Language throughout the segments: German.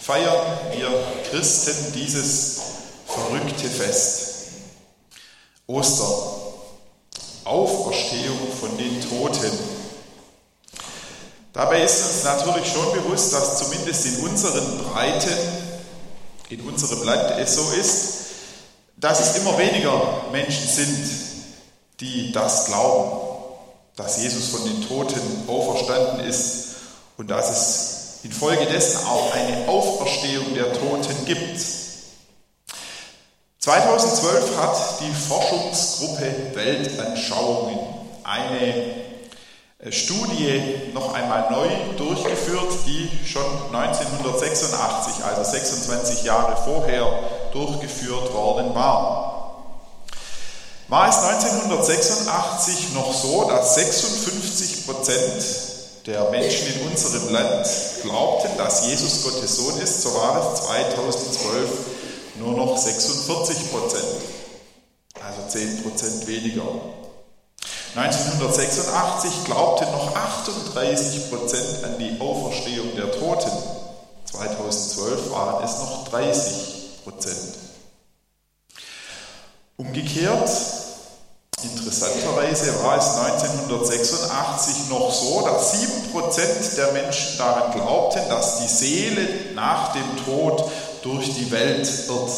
feiern wir Christen dieses verrückte Fest. Ostern, Auferstehung von den Toten. Dabei ist uns natürlich schon bewusst, dass zumindest in unseren Breiten, in unserem Land es so ist, dass es immer weniger Menschen sind, die das glauben, dass Jesus von den Toten auferstanden ist und dass es infolgedessen auch eine Auferstehung der Toten gibt. 2012 hat die Forschungsgruppe Weltanschauungen eine Studie noch einmal neu durchgeführt, die schon 1986, also 26 Jahre vorher, durchgeführt worden war. War es 1986 noch so, dass 56% der Menschen in unserem Land glaubten, dass Jesus Gottes Sohn ist, so war es 2012 nur noch 46%, also 10% weniger. 1986 glaubten noch 38% an die Auferstehung der Toten. 2012 waren es noch 30%. Umgekehrt, interessanterweise war es 1986 noch so, dass 7% der Menschen daran glaubten, dass die Seele nach dem Tod durch die Welt irrt.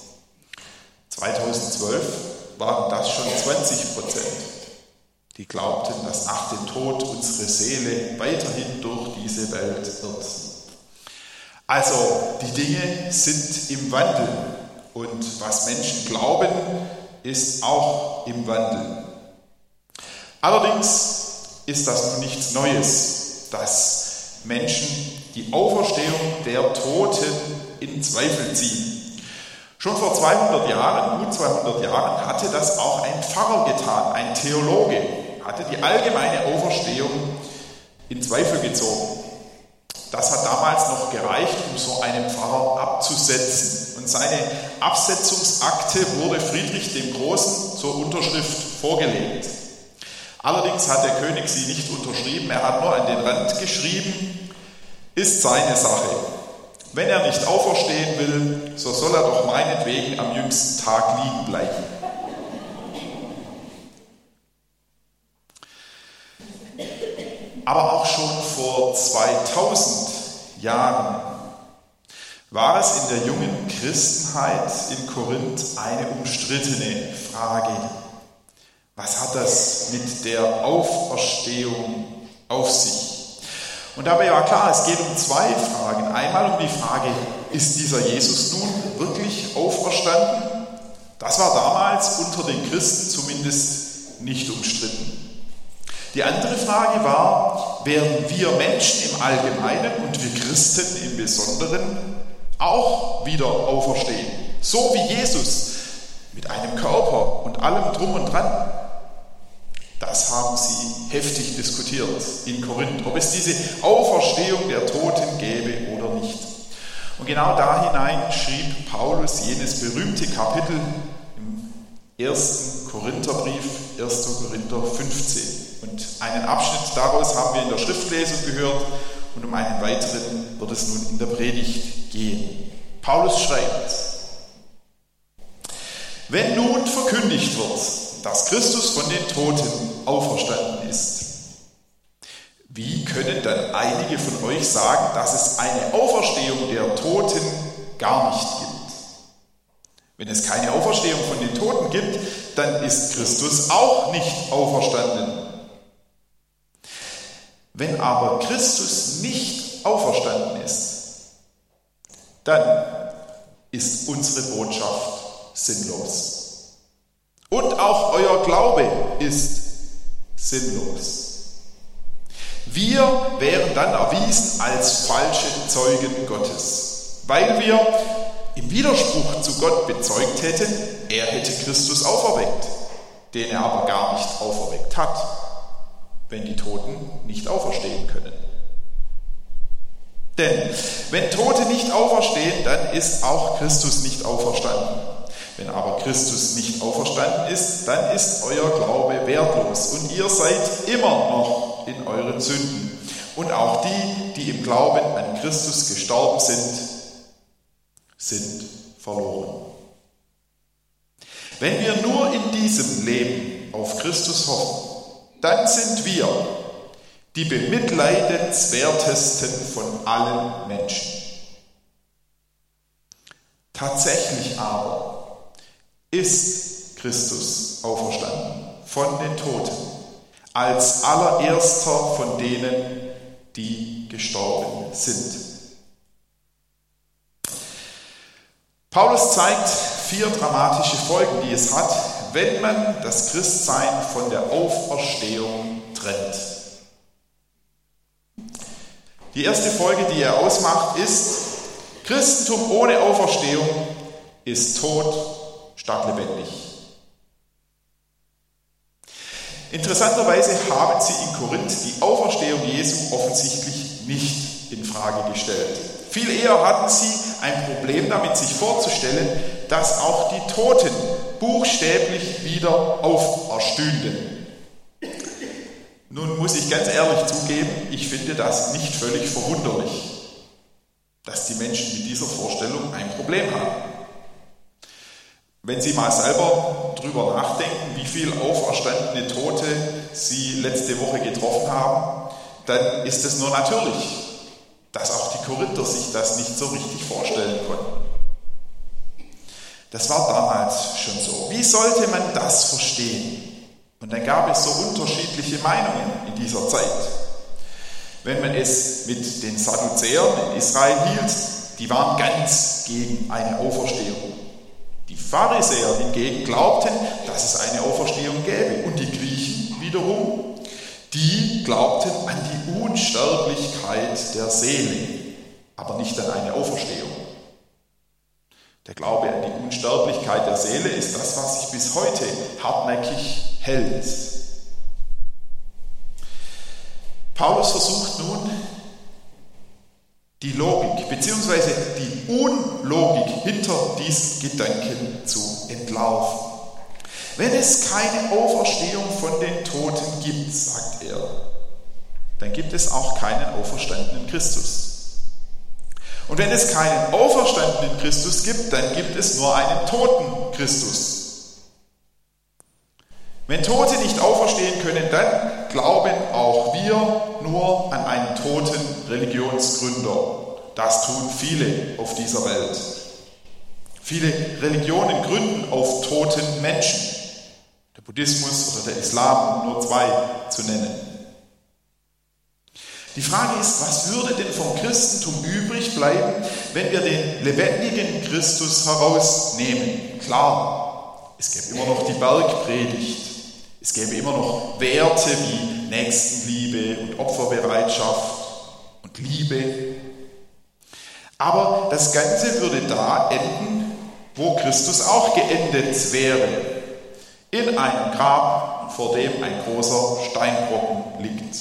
2012 waren das schon 20%. Die glaubten, dass nach dem Tod unsere Seele weiterhin durch diese Welt irrt. Also, die Dinge sind im Wandel und was Menschen glauben, ist auch im Wandel. Allerdings ist das nun nichts Neues, dass Menschen die Auferstehung der Toten in Zweifel ziehen. Schon vor 200 Jahren, gut 200 Jahren, hatte das auch ein Pfarrer getan, ein Theologe, hatte die allgemeine Auferstehung in Zweifel gezogen. Das hat damals noch gereicht, um so einen Pfarrer abzusetzen. Und seine Absetzungsakte wurde Friedrich dem Großen zur Unterschrift vorgelegt. Allerdings hat der König sie nicht unterschrieben, er hat nur an den Rand geschrieben, ist seine Sache. Wenn er nicht auferstehen will, so soll er doch meinetwegen am jüngsten Tag liegen bleiben. Aber auch schon vor 2000 Jahren war es in der jungen Christenheit in Korinth eine umstrittene Frage. Was hat das mit der Auferstehung auf sich? Und dabei war klar, es geht um zwei Fragen. Einmal um die Frage, ist dieser Jesus nun wirklich auferstanden? Das war damals unter den Christen zumindest nicht umstritten. Die andere Frage war, werden wir Menschen im Allgemeinen und wir Christen im Besonderen auch wieder auferstehen? So wie Jesus, mit einem Körper und allem drum und dran. Das haben sie heftig diskutiert in Korinth, ob es diese Auferstehung der Toten gäbe oder nicht. Und genau da hinein schrieb Paulus jenes berühmte Kapitel im 1. Korintherbrief, 1. Korinther 15. Und einen Abschnitt daraus haben wir in der Schriftlesung gehört und um einen weiteren wird es nun in der Predigt gehen. Paulus schreibt: Wenn nun verkündigt wird, dass Christus von den Toten auferstanden ist, wie können dann einige von euch sagen, dass es eine Auferstehung der Toten gar nicht gibt? Wenn es keine Auferstehung von den Toten gibt, dann ist Christus auch nicht auferstanden. Wenn aber Christus nicht auferstanden ist, dann ist unsere Botschaft sinnlos. Und auch euer Glaube ist sinnlos. Wir wären dann erwiesen als falsche Zeugen Gottes, weil wir im Widerspruch zu Gott bezeugt hätten, er hätte Christus auferweckt, den er aber gar nicht auferweckt hat, wenn die Toten nicht auferstehen können. Denn wenn Tote nicht auferstehen, dann ist auch Christus nicht auferstanden. Wenn aber Christus nicht auferstanden ist, dann ist euer Glaube wertlos und ihr seid immer noch in euren Sünden. Und auch die, die im Glauben an Christus gestorben sind, sind verloren. Wenn wir nur in diesem Leben auf Christus hoffen, dann sind wir die bemitleidenswertesten von allen Menschen. Tatsächlich aber ist Christus auferstanden von den Toten, als allererster von denen, die gestorben sind. Paulus zeigt 4 dramatische Folgen, die es hat, wenn man das Christsein von der Auferstehung trennt. Die erste Folge, die er ausmacht, ist: Christentum ohne Auferstehung ist tot statt lebendig. Interessanterweise haben sie in Korinth die Auferstehung Jesu offensichtlich nicht in Frage gestellt. Viel eher hatten sie ein Problem damit, sich vorzustellen, dass auch die Toten buchstäblich wieder auferstünden. Nun muss ich ganz ehrlich zugeben, ich finde das nicht völlig verwunderlich, dass die Menschen mit dieser Vorstellung ein Problem haben. Wenn Sie mal selber drüber nachdenken, wie viele auferstandene Tote Sie letzte Woche getroffen haben, dann ist es nur natürlich, dass auch die Korinther sich das nicht so richtig vorstellen konnten. Das war damals schon so. Wie sollte man das verstehen? Und dann gab es so unterschiedliche Meinungen in dieser Zeit. Wenn man es mit den Sadduzäern in Israel hielt, die waren ganz gegen eine Auferstehung. Die Pharisäer hingegen glaubten, dass es eine Auferstehung gäbe. Und die Griechen wiederum, die glaubten an die Unsterblichkeit der Seele, aber nicht an eine Auferstehung. Der Glaube an die Unsterblichkeit der Seele ist das, was sich bis heute hartnäckig hält. Paulus versucht nun, die Logik bzw. die Unlogik hinter diesen Gedanken zu entlarven. Wenn es keine Auferstehung von den Toten gibt, sagt er, dann gibt es auch keinen auferstandenen Christus. Und wenn es keinen auferstandenen Christus gibt, dann gibt es nur einen toten Christus. Wenn Tote nicht auferstehen können, dann glauben auch wir nur an einen toten Religionsgründer. Das tun viele auf dieser Welt. Viele Religionen gründen auf toten Menschen. Der Buddhismus oder der Islam, um nur 2 zu nennen. Die Frage ist, was würde denn vom Christentum übrig bleiben, wenn wir den lebendigen Christus herausnehmen? Klar, es gäbe immer noch die Bergpredigt. Es gäbe immer noch Werte wie Nächstenliebe und Opferbereitschaft und Liebe. Aber das Ganze würde da enden, wo Christus auch geendet wäre. In einem Grab, vor dem ein großer Steinbrocken liegt.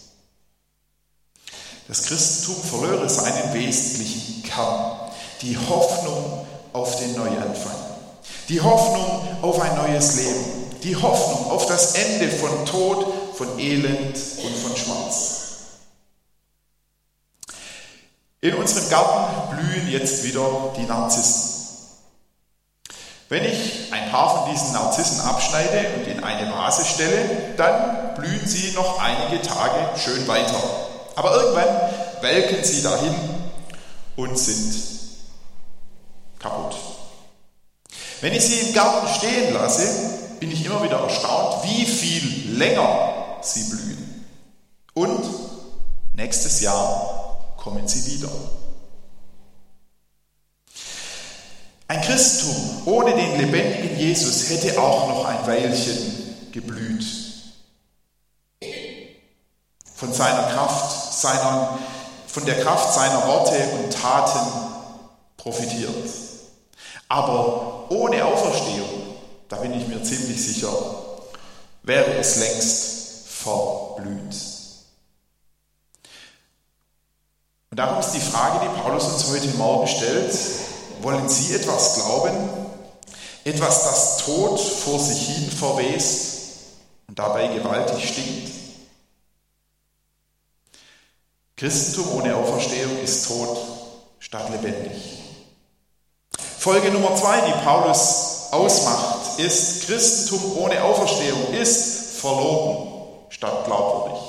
Das Christentum verlöre seinen wesentlichen Kern, die Hoffnung auf den Neuanfang, die Hoffnung auf ein neues Leben, die Hoffnung auf das Ende von Tod, von Elend und von Schmerz. In unserem Garten blühen jetzt wieder die Narzissen. Wenn ich ein paar von diesen Narzissen abschneide und in eine Vase stelle, dann blühen sie noch einige Tage schön weiter. Aber irgendwann welken sie dahin und sind kaputt. Wenn ich sie im Garten stehen lasse, bin ich immer wieder erstaunt, wie viel länger sie blühen. Und nächstes Jahr kommen sie wieder. Ein Christentum ohne den lebendigen Jesus hätte auch noch ein Weilchen geblüht. Von seiner Kraft, von der Kraft seiner Worte und Taten profitiert. Aber ohne Auferstehung, da bin ich mir ziemlich sicher, wäre es längst verblüht. Und darum ist die Frage, die Paulus uns heute Morgen stellt: Wollen Sie etwas glauben? Etwas, das Tod vor sich hin verwest und dabei gewaltig stinkt? Christentum ohne Auferstehung ist tot statt lebendig. Folge Nummer 2, die Paulus ausmacht, ist: Christentum ohne Auferstehung ist verlogen statt glaubwürdig.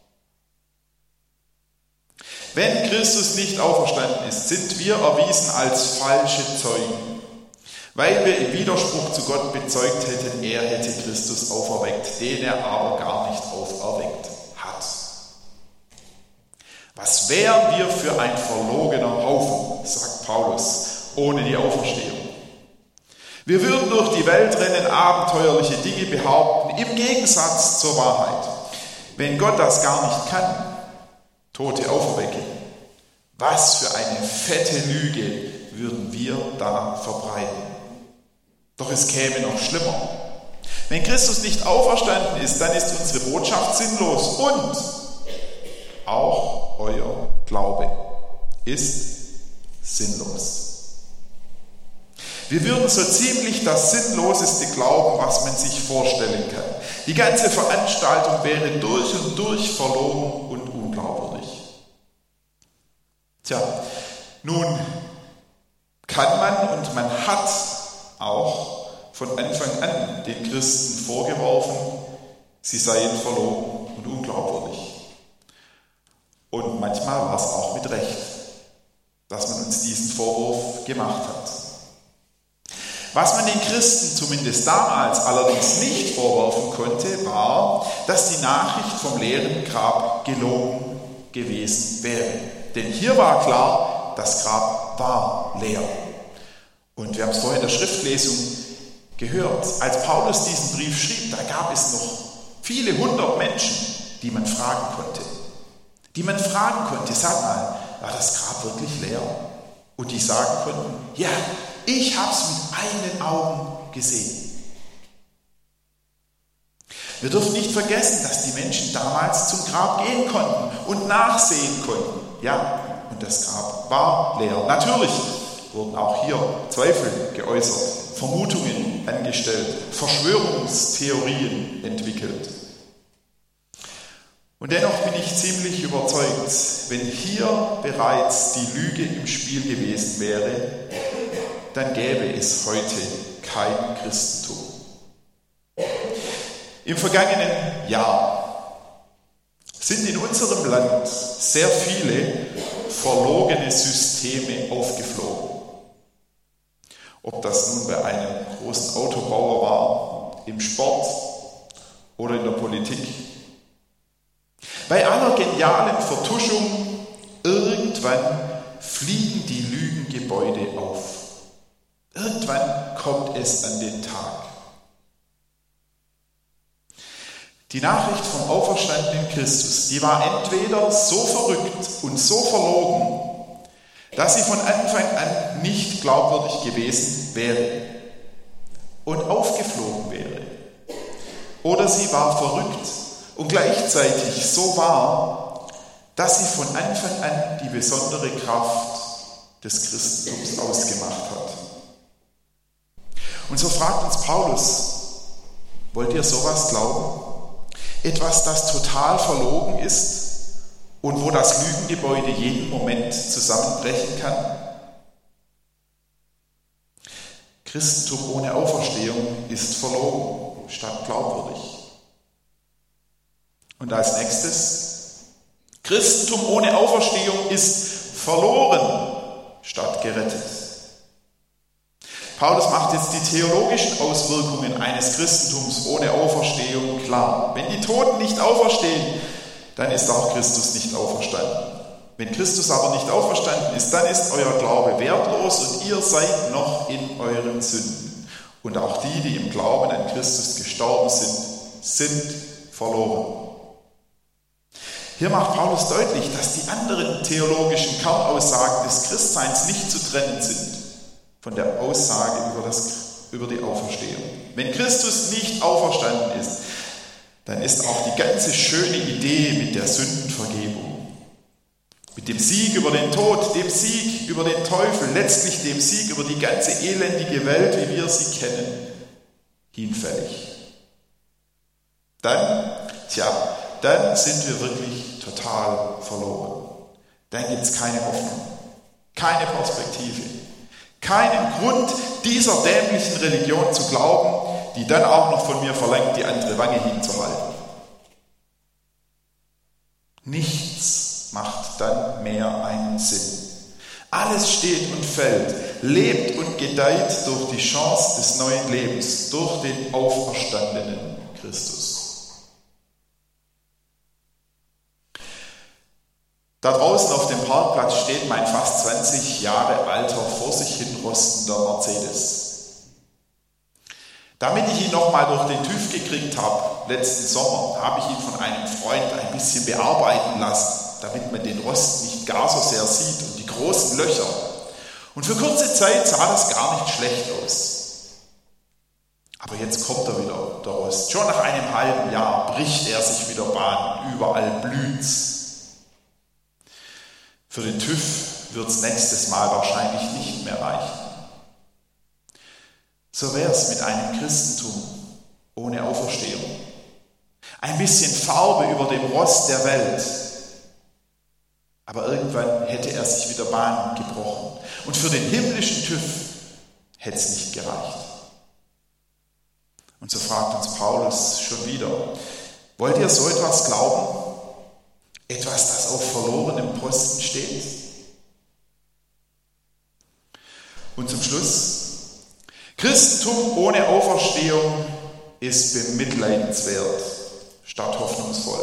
Wenn Christus nicht auferstanden ist, sind wir erwiesen als falsche Zeugen, weil wir im Widerspruch zu Gott bezeugt hätten, er hätte Christus auferweckt, den er aber gar nicht auferweckt hat. Was wären wir für ein verlogener Haufen, sagt Paulus, ohne die Auferstehung. Wir würden durch die Welt rennen, abenteuerliche Dinge behaupten, im Gegensatz zur Wahrheit. Wenn Gott das gar nicht kann, Tote auferwecken, was für eine fette Lüge würden wir da verbreiten. Doch es käme noch schlimmer. Wenn Christus nicht auferstanden ist, dann ist unsere Botschaft sinnlos und auch euer Glaube ist sinnlos. Wir würden so ziemlich das Sinnloseste glauben, was man sich vorstellen kann. Die ganze Veranstaltung wäre durch und durch verlogen und unglaubwürdig. Tja, nun kann man und man hat auch von Anfang an den Christen vorgeworfen, sie seien verlogen und unglaubwürdig. Und manchmal war es auch mit Recht, dass man uns diesen Vorwurf gemacht hat. Was man den Christen zumindest damals allerdings nicht vorwerfen konnte, war, dass die Nachricht vom leeren Grab gelogen gewesen wäre. Denn hier war klar, das Grab war leer. Und wir haben es vorhin in der Schriftlesung gehört. Als Paulus diesen Brief schrieb, da gab es noch viele hundert Menschen, die man fragen konnte. Sag mal, war das Grab wirklich leer? Und die sagen konnten, ja, ich habe es mit eigenen Augen gesehen. Wir dürfen nicht vergessen, dass die Menschen damals zum Grab gehen konnten und nachsehen konnten. Ja, und das Grab war leer. Natürlich wurden auch hier Zweifel geäußert, Vermutungen angestellt, Verschwörungstheorien entwickelt. Und dennoch bin ich ziemlich überzeugt, wenn hier bereits die Lüge im Spiel gewesen wäre, dann gäbe es heute kein Christentum. Im vergangenen Jahr sind in unserem Land sehr viele verlogene Systeme aufgeflogen. Ob das nun bei einem großen Autobauer war, im Sport oder in der Politik. Bei aller genialen Vertuschung, irgendwann fliegen die Lügengebäude auf. Irgendwann kommt es an den Tag. Die Nachricht vom auferstandenen Christus, die war entweder so verrückt und so verlogen, dass sie von Anfang an nicht glaubwürdig gewesen wäre und aufgeflogen wäre. Oder sie war verrückt und gleichzeitig so wahr, dass sie von Anfang an die besondere Kraft des Christentums ausgemacht hat. Und so fragt uns Paulus, wollt ihr sowas glauben? Etwas, das total verlogen ist und wo das Lügengebäude jeden Moment zusammenbrechen kann? Christentum ohne Auferstehung ist verlogen statt glaubwürdig. Und als nächstes, Christentum ohne Auferstehung ist verloren statt gerettet. Paulus macht jetzt die theologischen Auswirkungen eines Christentums ohne Auferstehung klar. Wenn die Toten nicht auferstehen, dann ist auch Christus nicht auferstanden. Wenn Christus aber nicht auferstanden ist, dann ist euer Glaube wertlos und ihr seid noch in euren Sünden. Und auch die, die im Glauben an Christus gestorben sind, sind verloren. Hier macht Paulus deutlich, dass die anderen theologischen Kernaussagen des Christseins nicht zu trennen sind von der Aussage über die Auferstehung. Wenn Christus nicht auferstanden ist, dann ist auch die ganze schöne Idee mit der Sündenvergebung, mit dem Sieg über den Tod, dem Sieg über den Teufel, letztlich dem Sieg über die ganze elendige Welt, wie wir sie kennen, hinfällig. Dann sind wir wirklich total verloren. Dann gibt es keine Hoffnung, keine Perspektive, Keinen Grund, dieser dämlichen Religion zu glauben, die dann auch noch von mir verlangt, die andere Wange hinzuhalten. Nichts macht dann mehr einen Sinn. Alles steht und fällt, lebt und gedeiht durch die Chance des neuen Lebens, durch den auferstandenen Christus. Da draußen auf dem Parkplatz steht mein fast 20 Jahre alter, vor sich hin rostender Mercedes. Damit ich ihn nochmal durch den TÜV gekriegt habe, letzten Sommer, habe ich ihn von einem Freund ein bisschen bearbeiten lassen, damit man den Rost nicht gar so sehr sieht und die großen Löcher. Und für kurze Zeit sah das gar nicht schlecht aus. Aber jetzt kommt er wieder, der Rost. Schon nach einem halben Jahr bricht er sich wieder Bahn, überall blüht's. Für den TÜV wird es nächstes Mal wahrscheinlich nicht mehr reichen. So wäre es mit einem Christentum ohne Auferstehung. Ein bisschen Farbe über dem Rost der Welt. Aber irgendwann hätte er sich wieder Bahn gebrochen. Und für den himmlischen TÜV hätte es nicht gereicht. Und so fragt uns Paulus schon wieder, wollt ihr so etwas glauben? Etwas, das auf verlorenem Posten steht? Und zum Schluss, Christentum ohne Auferstehung ist bemitleidenswert statt hoffnungsvoll.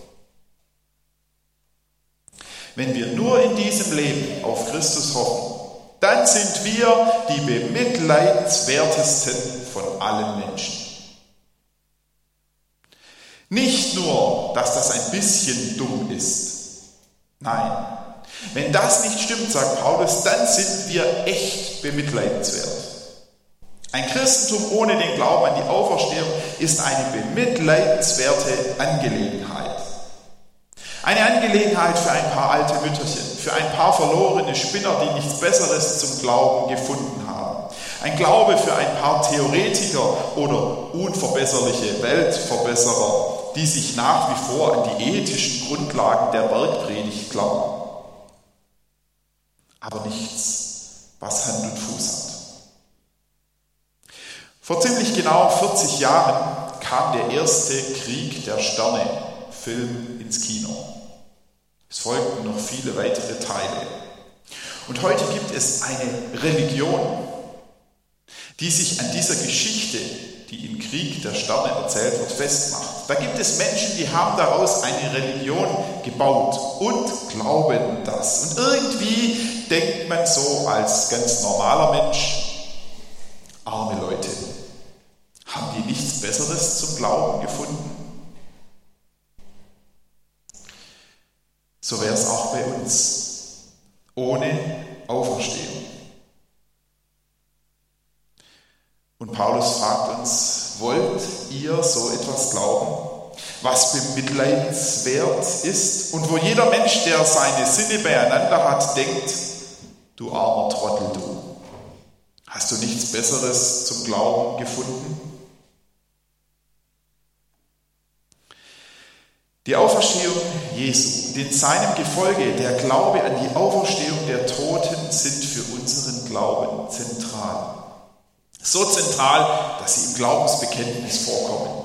Wenn wir nur in diesem Leben auf Christus hoffen, dann sind wir die bemitleidenswertesten von allen Menschen. Nicht nur, dass das ein bisschen dumm ist. Nein, wenn das nicht stimmt, sagt Paulus, dann sind wir echt bemitleidenswert. Ein Christentum ohne den Glauben an die Auferstehung ist eine bemitleidenswerte Angelegenheit. Eine Angelegenheit für ein paar alte Mütterchen, für ein paar verlorene Spinner, die nichts Besseres zum Glauben gefunden haben. Ein Glaube für ein paar Theoretiker oder unverbesserliche Weltverbesserer, die sich nach wie vor an die ethischen Grundlagen der Bergpredigt klammern. Aber nichts, was Hand und Fuß hat. Vor ziemlich genau 40 Jahren kam der erste Krieg der Sterne-Film ins Kino. Es folgten noch viele weitere Teile. Und heute gibt es eine Religion, die sich an dieser Geschichte, die im Krieg der Sterne erzählt wird, festmacht. Da gibt es Menschen, die haben daraus eine Religion gebaut und glauben das. Und irgendwie denkt man so als ganz normaler Mensch, arme Leute, haben die nichts Besseres zum Glauben gefunden? So wäre es auch bei uns, ohne Auferstehung. Und Paulus fragt uns, wollt ihr so etwas glauben, was bemitleidenswert ist und wo jeder Mensch, der seine Sinne beieinander hat, denkt, du armer Trottel, du, hast du nichts Besseres zum Glauben gefunden? Die Auferstehung Jesu und in seinem Gefolge der Glaube an die Auferstehung der Toten sind für unseren Glauben zentral. So zentral, dass sie im Glaubensbekenntnis vorkommen.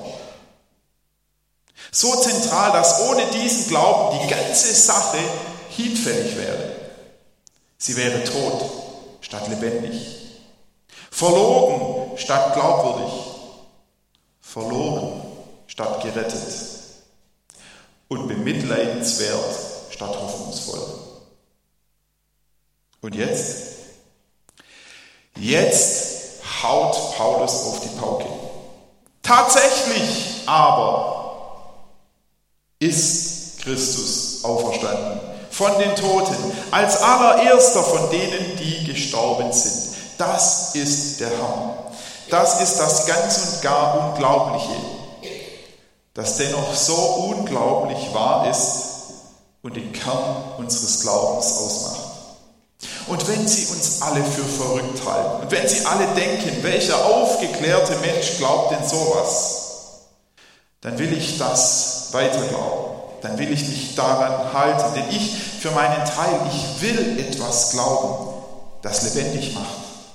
So zentral, dass ohne diesen Glauben die ganze Sache hinfällig wäre. Sie wäre tot statt lebendig, verlogen statt glaubwürdig, verloren statt gerettet und bemitleidenswert statt hoffnungsvoll. Und jetzt? Jetzt haut Paulus auf die Pauke. Tatsächlich aber ist Christus auferstanden von den Toten, als allererster von denen, die gestorben sind. Das ist der Hammer. Das ist das ganz und gar Unglaubliche, das dennoch so unglaublich wahr ist und den Kern unseres Glaubens ausmacht. Und wenn sie uns alle für verrückt halten und wenn sie alle denken, welcher aufgeklärte Mensch glaubt denn sowas, dann will ich das weiter glauben. Dann will ich mich daran halten, denn ich für meinen Teil, ich will etwas glauben, das lebendig macht,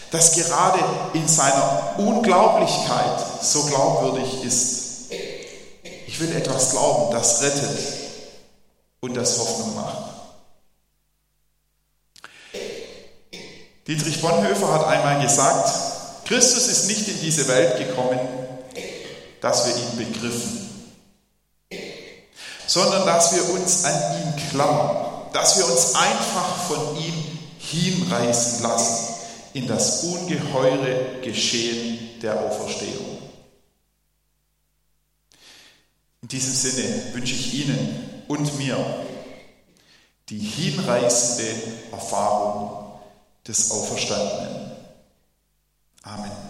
das gerade in seiner Unglaublichkeit so glaubwürdig ist. Ich will etwas glauben, das rettet und das Hoffnung macht. Dietrich Bonhoeffer hat einmal gesagt, Christus ist nicht in diese Welt gekommen, dass wir ihn begriffen, sondern dass wir uns an ihn klammern, dass wir uns einfach von ihm hinreißen lassen in das ungeheure Geschehen der Auferstehung. In diesem Sinne wünsche ich Ihnen und mir die hinreißende Erfahrung des Auferstandenen. Amen.